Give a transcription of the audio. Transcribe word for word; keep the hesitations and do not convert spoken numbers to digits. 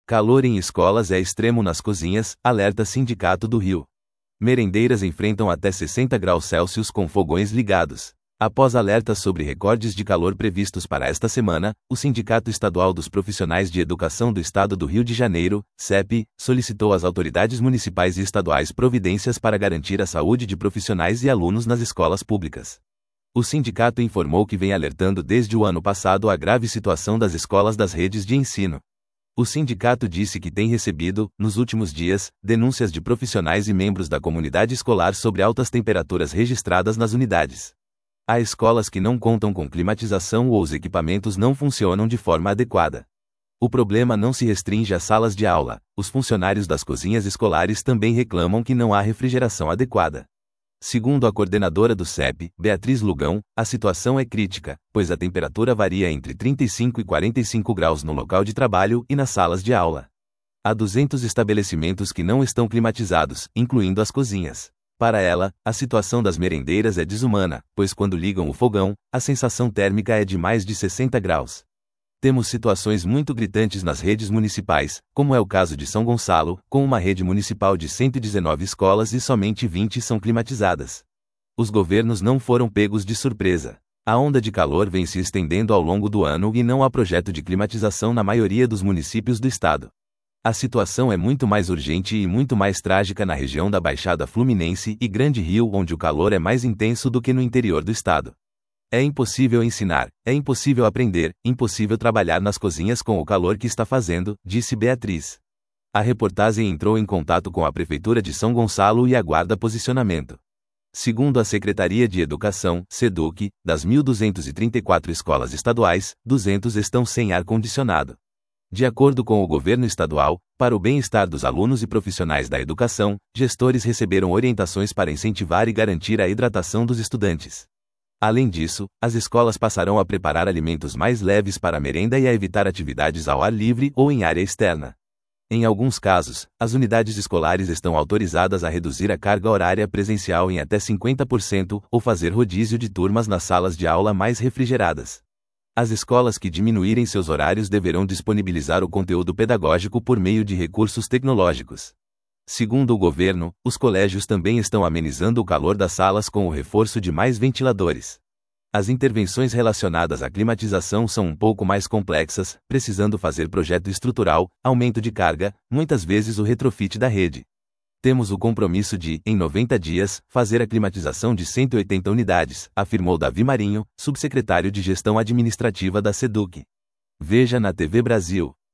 Calor em escolas é extremo nas cozinhas, alerta Sindicato do Rio. Merendeiras enfrentam até sessenta graus Celsius com fogões ligados. Após alertas sobre recordes de calor previstos para esta semana, o Sindicato Estadual dos Profissionais de Educação do Estado do Rio de Janeiro, S E P, solicitou às autoridades municipais e estaduais providências para garantir a saúde de profissionais e alunos nas escolas públicas. O sindicato informou que vem alertando desde o ano passado a grave situação das escolas das redes de ensino. O sindicato disse que tem recebido, nos últimos dias, denúncias de profissionais e membros da comunidade escolar sobre altas temperaturas registradas nas unidades. Há escolas que não contam com climatização ou os equipamentos não funcionam de forma adequada. O problema não se restringe às salas de aula, os funcionários das cozinhas escolares também reclamam que não há refrigeração adequada. Segundo a coordenadora do S E P, Beatriz Lugão, a situação é crítica, pois a temperatura varia entre trinta e cinco e quarenta e cinco graus no local de trabalho e nas salas de aula. Há duzentos estabelecimentos que não estão climatizados, incluindo as cozinhas. Para ela, a situação das merendeiras é desumana, pois quando ligam o fogão, a sensação térmica é de mais de sessenta graus. Temos situações muito gritantes nas redes municipais, como é o caso de São Gonçalo, com uma rede municipal de cento e dezenove escolas e somente vinte são climatizadas. Os governos não foram pegos de surpresa. A onda de calor vem se estendendo ao longo do ano e não há projeto de climatização na maioria dos municípios do estado. A situação é muito mais urgente e muito mais trágica na região da Baixada Fluminense e Grande Rio, onde o calor é mais intenso do que no interior do estado. É impossível ensinar, é impossível aprender, impossível trabalhar nas cozinhas com o calor que está fazendo, disse Beatriz. A reportagem entrou em contato com a Prefeitura de São Gonçalo e aguarda posicionamento. Segundo a Secretaria de Educação, SEDUC, das mil duzentas e trinta e quatro escolas estaduais, duzentas estão sem ar-condicionado. De acordo com o governo estadual, para o bem-estar dos alunos e profissionais da educação, gestores receberam orientações para incentivar e garantir a hidratação dos estudantes. Além disso, as escolas passarão a preparar alimentos mais leves para a merenda e a evitar atividades ao ar livre ou em área externa. Em alguns casos, as unidades escolares estão autorizadas a reduzir a carga horária presencial em até cinquenta por cento ou fazer rodízio de turmas nas salas de aula mais refrigeradas. As escolas que diminuírem seus horários deverão disponibilizar o conteúdo pedagógico por meio de recursos tecnológicos. Segundo o governo, os colégios também estão amenizando o calor das salas com o reforço de mais ventiladores. As intervenções relacionadas à climatização são um pouco mais complexas, precisando fazer projeto estrutural, aumento de carga, muitas vezes o retrofit da rede. Temos o compromisso de, em noventa dias, fazer a climatização de cento e oitenta unidades, afirmou Davi Marinho, subsecretário de Gestão Administrativa da SEDUC. Veja na T V Brasil.